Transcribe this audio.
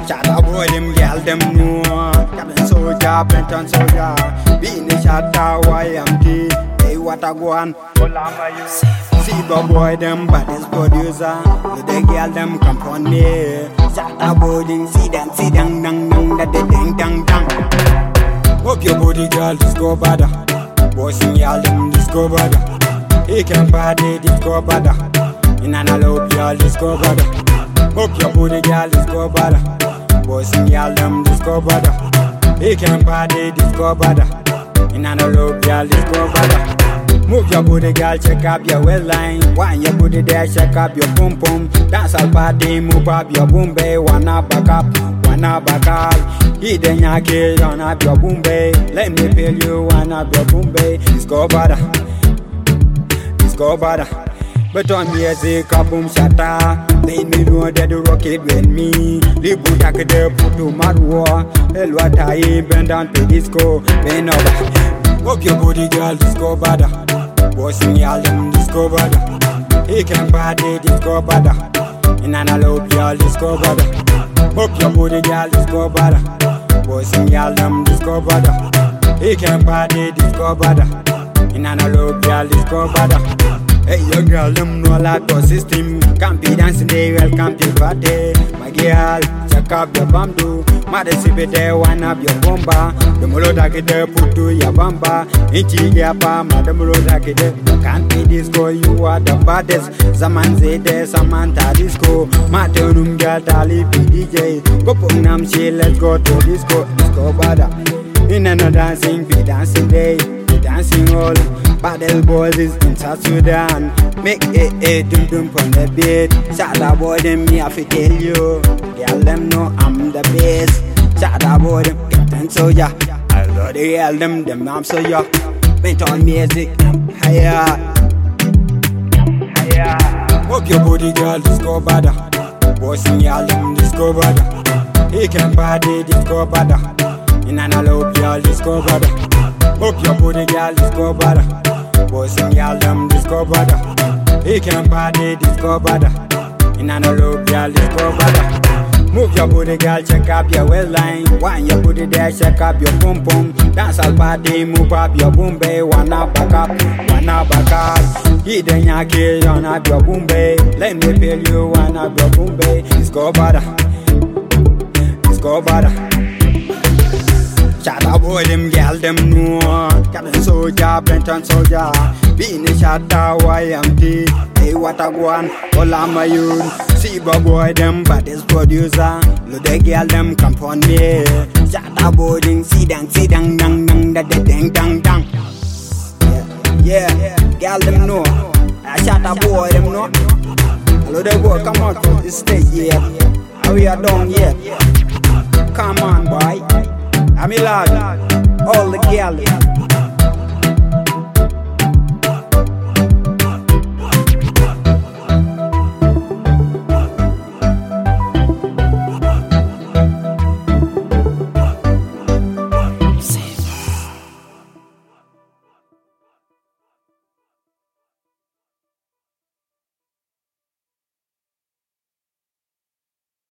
Shatta boy, them girl, them know. Captain soldier, Benton soldier. Being the shatta, YMT. Hey, what a go on. See the boy, them baddest producer. With the girl, them come from me. Shatta boy, them see them, dang, dang, that they dang, dang. Hope your body, girl, disco bada. Boys and y'all, them disco bada. He can party, disco bada. In an allow, y'all, disco bada. Hope your booty, girl, disco bada. Boys and y'all, them disco bada. He can party, disco bada. In an allow, y'all, disco bada. Move your booty, girl, check up your well line. Wind your booty there, check up your pum pum. Dance all party, move up your boom bay. Wanna back up, wanna back up. He then ya kill on up your boom bay. Let me feel you, wanna your boom bay. Disco bada, disco bada. But on music, a boom shatter. They me know that the rocket with me. Libu take the put to mad war. Hell what I bend down to disco. Bend over. Hope your booty, girl, disco bada. Boys and y'all, them disco bada. He can party, disco bada. In an allow, y'all, disco bada. Hope your booty, girl, disco bada. Boys and y'all, them disco bada. He can party, disco bada. In an allow, y'all, disco bada. Hey, your girl, them know like the system. Can't be dancing there, well, can't be party. My girl, check up your bamboo. Mother, see be there, one up your bomba. The molo take there, put to your bamba. Inchi yapa, madam molo take there. Can't be disco, you are the baddest. Zaman say there, Samantha disco. Maternum girl, tali be DJ. Go put nam she, let's go to disco. Disco bada. In another dancing, be dancing day. Be dancing all. Battle boys is in South Sudan. Make it dum dum from the beat. Shatta boy, them me have to tell you. Girl, them know I'm the best. Shatta boy, them Captain Soldier. I love the girl, them I'm so ya. Benton music, higher. Hope your booty, girl, disco bada. Boys and y'all, them disco bada. He can party, disco bada. In an allow, y'all, disco bada. Hope your booty, girl, disco bada. Boys and y'all, them disco bada. He can party, disco bada. In an allow, y'all, disco bada. Move your booty, girl, check up your well line. Wind your booty there, check up your pum pum. Dance all party, move up your boom bay. Wanna back up, wanna back up. He then ya kill on up your boom bay. Let me feel you, wanna your boom bay. Disco bada, disco bada. Shatta boy, them girl, them know. Captain soldier, Benton soldier. Being the shatta, YMT. Hey, what a go on, all of my youth. See the boy, them baddest producer. Look the girl, them come from me. Shatta boy, them see dang, dang, dang, that they dang, dang. Yeah, girl, them know. Shatta boy, them know. Hello, they go, come on to the stage, yeah. How we are done, yeah. Come on, boy. I'm in love, all the girls.